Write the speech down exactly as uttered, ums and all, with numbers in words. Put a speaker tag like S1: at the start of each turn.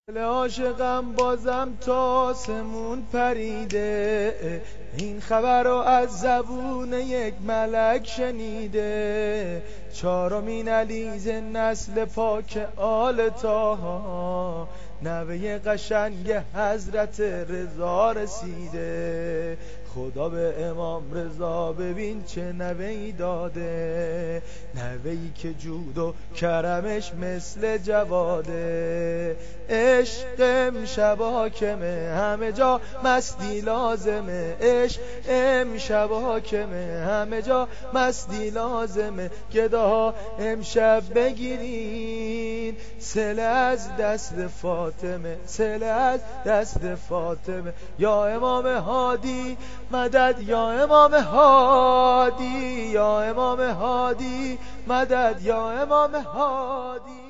S1: دل عاشقم بازم تا آسمون پریده، این خبر رو از زبون یک ملک شنیده. چهارمین علیز نسل پاک آل طاها، نوه قشنگ حضرت رضا رسیده. خدا به امام رضا ببین چه نوه‌ای داده، نوه‌ای که جود و کرمش مثل جواده. عشق امشب حاکمه، همه جا مستی لازمه. عشق امشب حاکمه، همه جا مستی لازمه. گداها امشب بگیرین صله از دست فاطمه، صله از دست فاطمه. یا امام هادی مدد، یا امام هادی، یا امام هادی مدد، یا امام هادی.